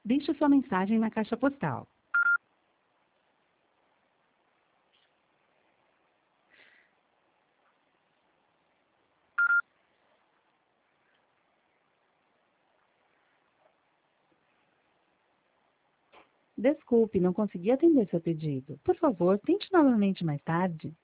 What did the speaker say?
Deixe sua mensagem na caixa postal. Desculpe, não consegui atender seu pedido. Por favor, tente novamente mais tarde.